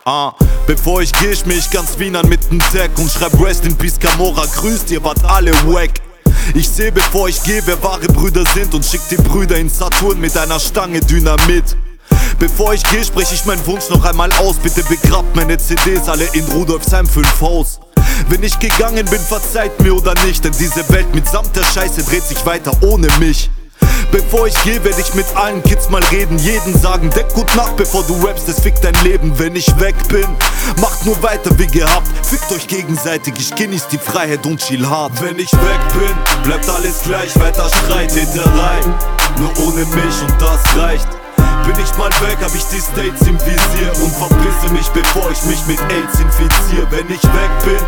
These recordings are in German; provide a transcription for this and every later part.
Bevor ich geh, schmier ich ganz Wien an mit nem Tag und schreib Rest in Peace Camorra, grüßt, ihr wart alle wack. Ich seh, bevor ich geh, wer wahre Brüder sind und schick die Brüder in Saturn mit einer Stange Dynamit. Bevor ich geh, sprech ich meinen Wunsch noch einmal aus, bitte begrabt meine CDs alle in Rudolfsheim 5 Haus. Wenn ich gegangen bin, verzeiht mir oder nicht, denn diese Welt mitsamt der Scheiße dreht sich weiter ohne mich. Bevor ich geh, werd ich mit allen Kids mal reden, jeden sagen, denk gut nach, bevor du rappst, es fickt dein Leben. Wenn ich weg bin, macht nur weiter wie gehabt, fickt euch gegenseitig, ich genieß die Freiheit und chill hart. Wenn ich weg bin, bleibt alles gleich, weiter Streit, Hinterei, nur ohne mich und das reicht. Bin ich mal weg, hab ich die States im Visier und verpisse mich, bevor ich mich mit AIDS infizier. Wenn ich weg bin,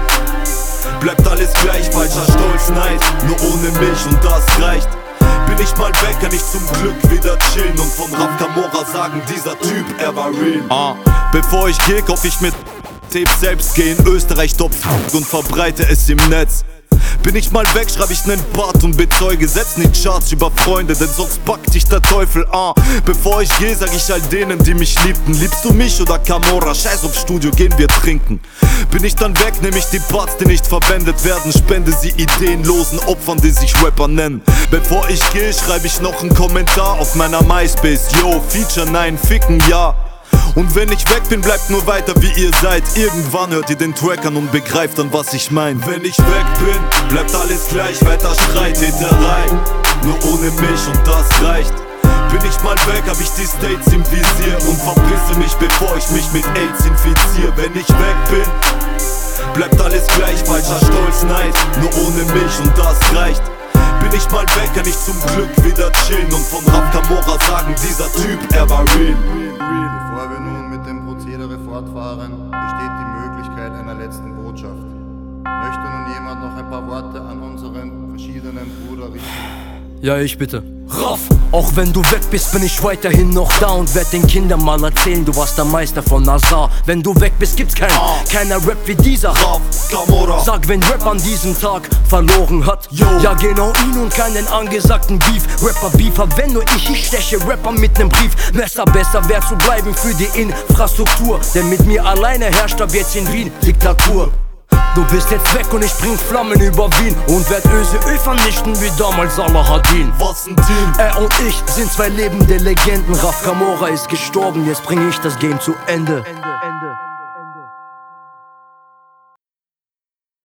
bleibt alles gleich, falscher Stolz, nice, nur ohne mich und das reicht. Bin ich mal weg, kann ich zum Glück wieder chillen und von Raf Camorra sagen, dieser Typ, er war real. Bevor ich geh, kauf ich mir Tapes selbst, geh in Österreich top und verbreite es im Netz. Bin ich mal weg, schreib ich nen Part und bezeuge, setzen die Charts über Freunde, denn sonst packt dich der Teufel. Bevor ich geh, sag ich all denen, die mich liebten, liebst du mich oder Camorra? Scheiß aufs Studio, gehen wir trinken. Bin ich dann weg, nehm ich die Parts, die nicht verwendet werden, spende sie ideenlosen Opfern, die sich Rapper nennen. Bevor ich geh, schreib ich noch nen Kommentar auf meiner MySpace, yo, Feature, nein, ficken, ja. Und wenn ich weg bin, bleibt nur weiter wie ihr seid. Irgendwann hört ihr den Track an und begreift dann, was ich mein. Wenn ich weg bin, bleibt alles gleich, weiter Streit, Hinterei, nur ohne mich und das reicht. Bin ich mal weg, hab ich die States im Visier und verpisse mich, bevor ich mich mit AIDS infizier. Wenn ich weg bin, bleibt alles gleich, falscher Stolz, nice, nur ohne mich und das reicht. Bin ich mal weg, kann ich zum Glück wieder chillen und von Raf Camorra sagen, dieser Typ, er war real. Bevor wir nun mit dem Prozedere fortfahren, besteht die Möglichkeit einer letzten Botschaft. Möchte nun jemand noch ein paar Worte an unseren verschiedenen Bruder richten? Ja, ich bitte. Raf, auch wenn du weg bist, bin ich weiterhin noch da und werd den Kindern mal erzählen, du warst der Meister von Nazar. Wenn du weg bist, gibt's keiner Rap wie dieser Raf Camorra. Sag, wenn Rap an diesem Tag verloren hat, yo. Ja genau ihn und keinen angesagten Beef. Rapper Beef hab, wenn nur ich steche Rapper mit nem Brief. Messer besser wär zu bleiben für die Infrastruktur, denn mit mir alleine herrscht ab jetzt in Wien Diktatur. Du bist jetzt weg und ich bring Flammen über Wien und werd Öl vernichten wie damals Alahadin. Was ein Team! Er und ich sind zwei lebende Legenden. Raf Camorra ist gestorben, jetzt bring ich das Game zu Ende.